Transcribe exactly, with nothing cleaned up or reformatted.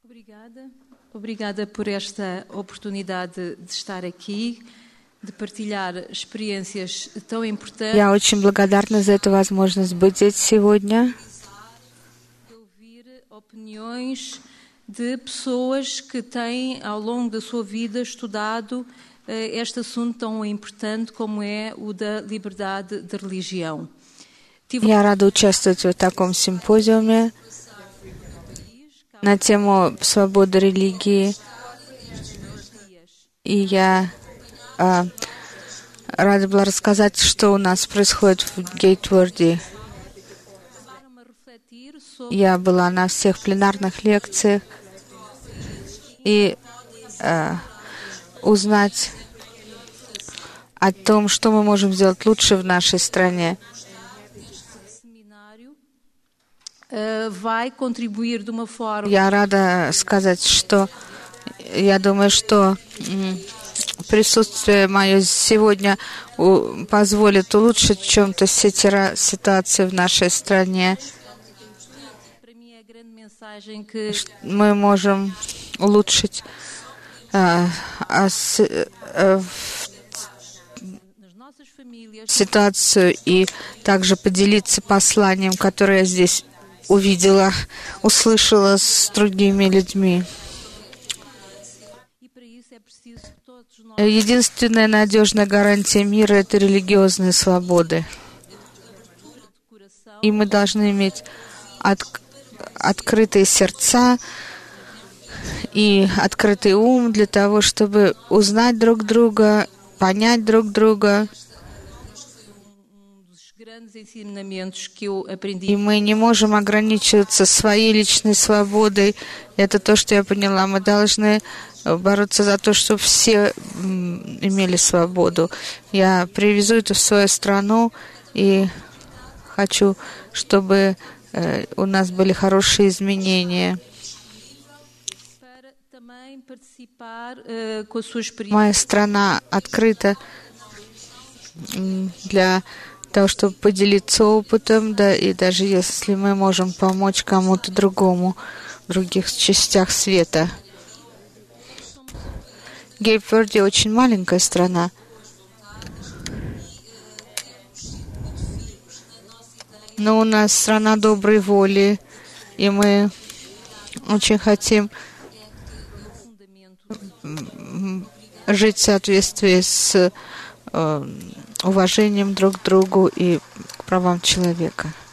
Obrigada. Obrigada por esta oportunidade de estar aqui, de partilhar experiências tão importantes. Я очень благодарна за эту возможность быть здесь сегодня. Ouvir opiniões de pessoas que têm, ao longo da sua vida, estudado eh, este assunto tão importante como é o da liberdade de religião. Tive Я рада участвовать в таком симпозиуме на тему свободы религии. И я а, рада была рассказать, что у нас происходит в Гейтворде. Я была на всех пленарных лекциях и а, узнать о том, что мы можем сделать лучше в нашей стране. vai contribuir de uma forma. Я рада сказать, что я думаю, что присутствие мое сегодня позволит улучшить в чем-то ситуацию в нашей стране. Мы можем улучшить а, а, с, а, ситуацию и также поделиться посланием, которое я здесь увидела, услышала с другими людьми. Единственная надежная гарантия мира — это религиозные свободы. И мы должны иметь от, открытые сердца и открытый ум для того, чтобы узнать друг друга, понять друг друга. И мы не можем ограничиваться своей личной свободой. Это то, что я поняла. Мы должны бороться за то, чтобы все имели свободу. Я привезу это в свою страну и хочу, чтобы у нас были хорошие изменения. Моя страна открыта для того, чтобы поделиться опытом, да, и даже если мы можем помочь кому-то другому в других частях света. Гейтворде очень маленькая страна. Но у нас страна доброй воли, и мы очень хотим жить в соответствии с уважением друг к другу и к правам человека.